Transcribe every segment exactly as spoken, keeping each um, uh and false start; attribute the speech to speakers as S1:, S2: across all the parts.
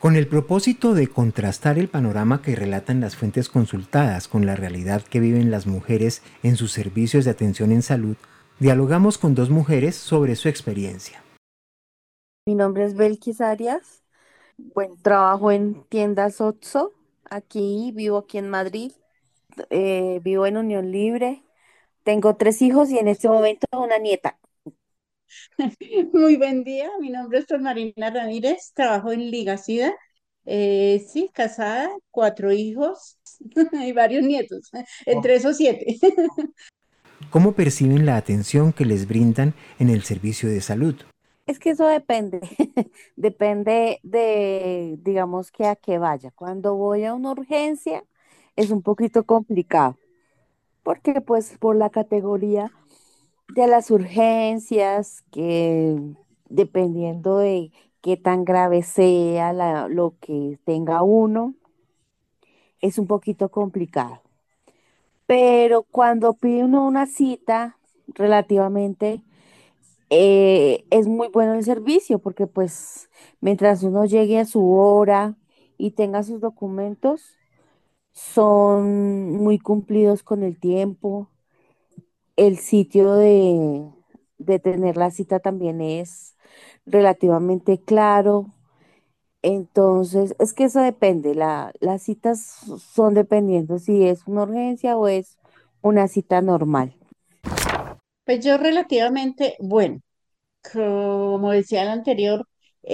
S1: Con el propósito de contrastar el panorama que relatan las fuentes consultadas con la realidad que viven las mujeres en sus servicios de atención en salud, dialogamos con dos mujeres sobre su experiencia.
S2: Mi nombre es Belkis Arias. Bueno, trabajo en tiendas Oxxo. Aquí vivo aquí en Madrid. Eh, vivo en Unión Libre. Tengo tres hijos y en este momento una nieta.
S3: Muy buen día, mi nombre es Flor Marina Ramírez, trabajo en Ligacida. Eh, sí, casada, cuatro hijos y varios nietos, entre esos siete.
S1: ¿Cómo perciben la atención que les brindan en el servicio de salud?
S2: Es que eso depende. Depende de, digamos que a qué vaya. Cuando voy a una urgencia es un poquito complicado porque pues por la categoría de las urgencias, que dependiendo de qué tan grave sea la- lo que tenga uno, es un poquito complicado. Pero cuando pide uno una cita, relativamente, eh, es muy bueno el servicio, porque pues mientras uno llegue a su hora y tenga sus documentos, son muy cumplidos con el tiempo. El sitio de, de tener la cita también es relativamente claro. Entonces, es que eso depende. La, las citas son dependiendo si es una urgencia o es una cita normal.
S3: Pues yo relativamente, bueno, como decía el anterior,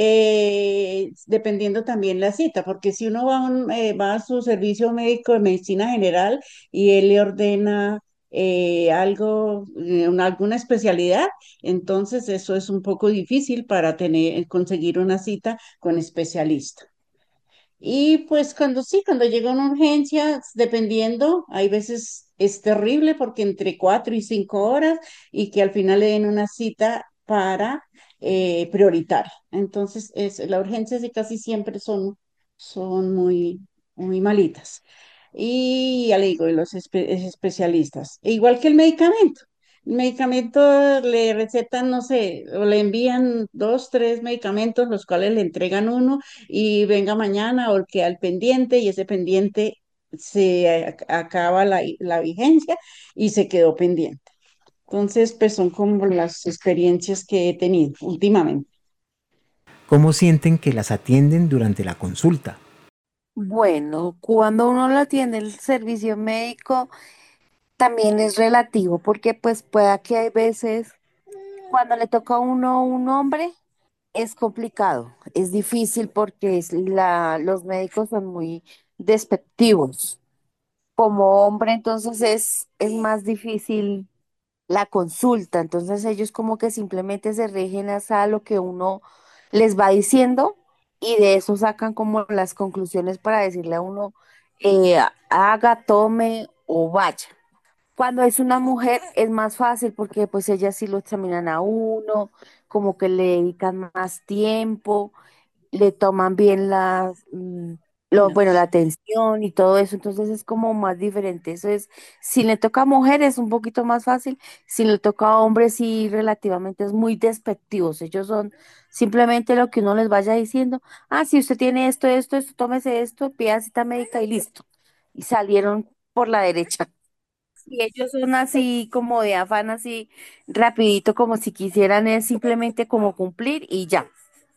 S3: eh, dependiendo también la cita, porque si uno va a, un- eh, va a su servicio médico de medicina general y él le ordena eh, algo, eh, una- alguna especialidad, entonces eso es un poco difícil para tener, conseguir una cita con especialista. Y pues cuando sí, cuando llega una urgencia, dependiendo, hay veces es terrible porque entre cuatro y cinco horas y que al final le den una cita para eh, prioritaria. Entonces, es, las urgencias sí casi siempre son, son muy, muy malitas. Y ya le digo, y los espe- especialistas, e igual que el medicamento. El medicamento le recetan, no sé, o le envían dos, tres medicamentos, los cuales le entregan uno y venga mañana o que al pendiente y ese pendiente se ac- acaba la, la vigencia y se quedó pendiente. Entonces, pues son como las experiencias que he tenido últimamente.
S1: ¿Cómo sienten que las atienden durante la consulta?
S2: Bueno, cuando uno lo atiende el servicio médico, también es relativo, porque pues pueda que hay veces cuando le toca a uno un hombre, es complicado, es difícil porque es la, los médicos son muy despectivos. Como hombre, entonces es, es más difícil la consulta. Entonces ellos como que simplemente se rigen hasta lo que uno les va diciendo y de eso sacan como las conclusiones para decirle a uno, eh, haga, tome o vaya. Cuando es una mujer es más fácil porque pues ellas sí lo examinan a uno, como que le dedican más tiempo, le toman bien las, mm, lo, bueno, la
S3: Nos-
S2: atención y todo eso, entonces es como más diferente. Eso es, si le toca a mujer es un poquito más fácil, si le toca a hombres sí relativamente es muy despectivos. Ellos son simplemente lo que uno les vaya diciendo, ah, si usted tiene esto, esto, esto, tómese esto, pida cita médica y listo. Y salieron por la derecha. Y ellos son así como de afán, así rapidito, como si quisieran es simplemente como cumplir y ya.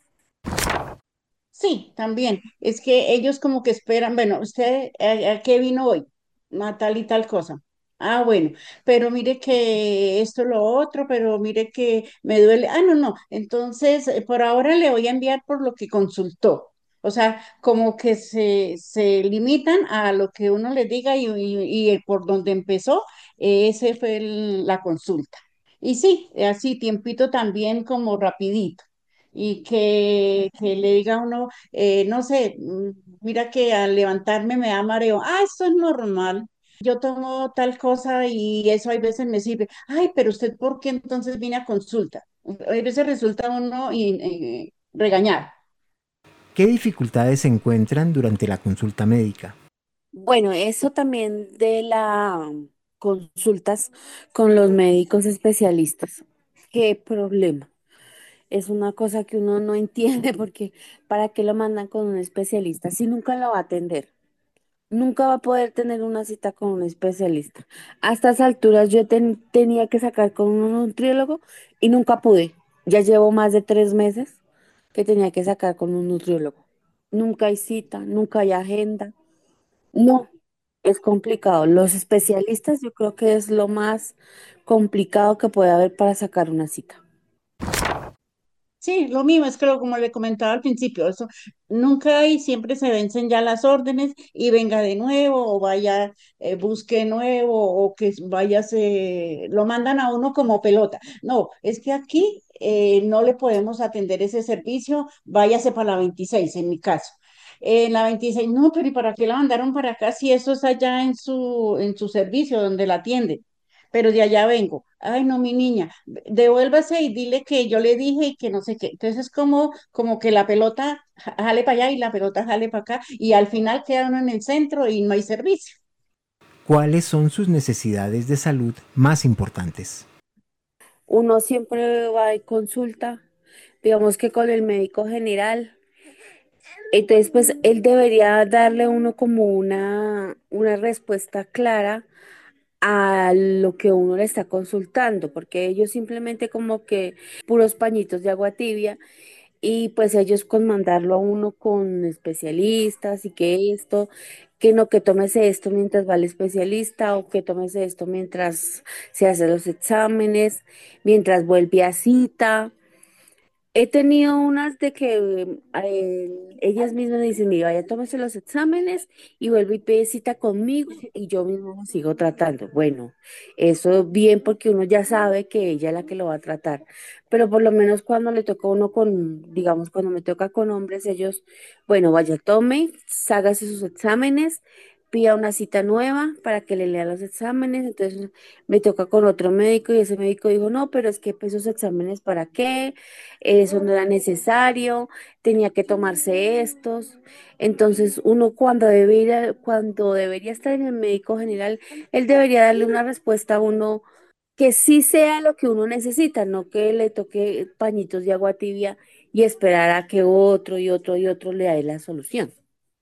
S3: Sí, también. Es que ellos como que esperan, bueno, ¿usted a, a qué vino hoy? A tal y tal cosa. Ah, bueno, pero mire que esto, lo otro, pero mire que me duele. Ah, no, no. Entonces, eh, por ahora le voy a enviar por lo que consultó. O sea, como que se, se limitan a lo que uno les diga y, y, y el por donde empezó, eh, ese fue el- la consulta. Y sí, así, tiempito también como rapidito y que, que le diga a uno, eh, no sé, mm, mira que al levantarme me da mareo, ah, esto es normal, yo tomo tal cosa y eso hay veces me sirve, ay, pero usted, ¿por qué entonces viene a consulta? A veces resulta uno y, eh, regañar.
S1: ¿Qué dificultades se encuentran durante la consulta médica?
S2: Bueno, eso también de las consultas con los médicos especialistas. ¿Qué problema? Es una cosa que uno no entiende porque ¿para qué lo mandan con un especialista si nunca lo va a atender? Nunca va a poder tener una cita con un especialista. A estas alturas yo ten- tenía que sacar con un nutriólogo y nunca pude. Ya llevo más de tres meses que tenía que sacar con un nutriólogo. Nunca hay cita, nunca hay agenda. No, es complicado. Los especialistas yo creo que es lo más complicado que puede haber para sacar una cita.
S3: Sí, lo mismo es que lo, como le comentaba al principio, eso nunca hay, siempre se vencen ya las órdenes y venga de nuevo o vaya, eh, busque de nuevo o que vaya, se, lo mandan a uno como pelota. No, es que aquí eh, no le podemos atender ese servicio, váyase para la veintiséis en mi caso. En la veintiséis no, pero ¿y para qué la mandaron para acá si eso es allá en su, en su servicio donde la atienden? Pero de allá vengo. Ay, no, mi niña, devuélvase y dile que yo le dije y que no sé qué. Entonces es como, como que la pelota ja- jale para allá y la pelota jale para acá y al final queda uno en el centro y no hay servicio.
S1: ¿Cuáles son sus necesidades de salud más importantes?
S2: Uno siempre va y consulta, digamos que con el médico general. Entonces, pues él debería darle a uno como una, una respuesta clara a lo que uno le está consultando, porque ellos simplemente como que puros pañitos de agua tibia y pues ellos con mandarlo a uno con especialistas y que esto, que no, que tómese esto mientras va al especialista o que tómese esto mientras se hace los exámenes, mientras vuelve a cita. He tenido unas de que eh, ellas mismas dicen, mira, vaya, tómese los exámenes y vuelve y pide cita conmigo y yo mismo lo sigo tratando. Bueno, eso bien porque uno ya sabe que ella es la que lo va a tratar, pero por lo menos cuando le toca a uno con, digamos, cuando me toca con hombres, ellos, bueno, vaya, tome, hágase sus exámenes, pida una cita nueva para que le lea los exámenes, entonces me toca con otro médico y ese médico dijo, no, pero es que pues, esos exámenes para qué, eso no era necesario, tenía que tomarse estos. Entonces, uno cuando debería, cuando debería estar en el médico general, él debería darle una respuesta a uno que sí sea lo que uno necesita, no que le toque pañitos de agua tibia y esperar a que otro y otro y otro le dé la solución.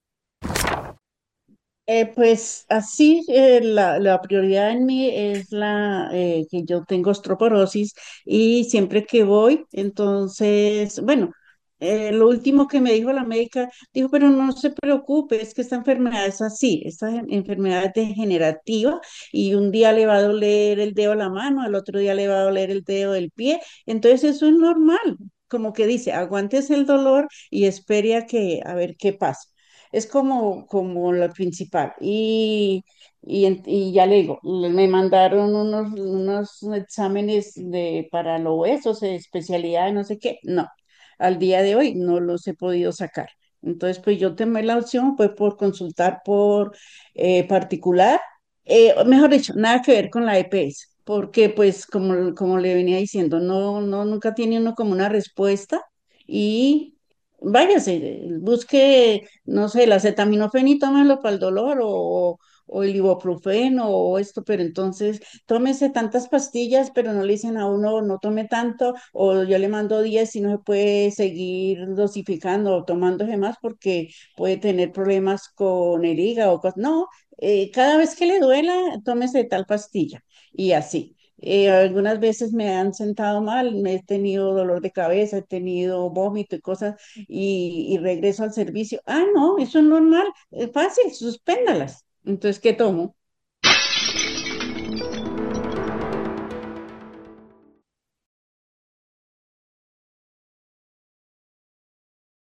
S3: Eh, pues así, eh, la, la prioridad en mí es la eh, que yo tengo osteoporosis y siempre que voy, entonces, bueno, eh, lo último que me dijo la médica, dijo, pero no se preocupe, es que esta enfermedad es así, esta en- enfermedad es degenerativa y un día le va a doler el dedo de la mano, al otro día le va a doler el dedo del pie, entonces eso es normal, como que dice, aguántese el dolor y espere a que, a ver qué pasa. Es como, como lo principal. Y, y, en- y ya le digo, le- me mandaron unos, unos exámenes de, para los huesos, de especialidad de no sé qué. No, al día de hoy no los he podido sacar. Entonces, pues yo tomé la opción, pues por consultar por eh, particular, eh, mejor dicho, nada que ver con la E P S, porque pues como, como le venía diciendo, no, no, nunca tiene uno como una respuesta y váyase, busque, no sé, el acetaminofén y tómelo para el dolor o, o el ibuprofeno o esto, pero entonces tómese tantas pastillas, pero no le dicen a uno no tome tanto o yo le mando diez y no se puede seguir dosificando o tomándose más porque puede tener problemas con el hígado. o cos- No, eh, cada vez que le duela, tómese tal pastilla y así. Eh, algunas veces me han sentado mal, me he tenido dolor de cabeza, he tenido vómito y cosas y, y regreso al servicio. Ah, no, eso es normal, es fácil, suspéndalas. Entonces, ¿qué tomo?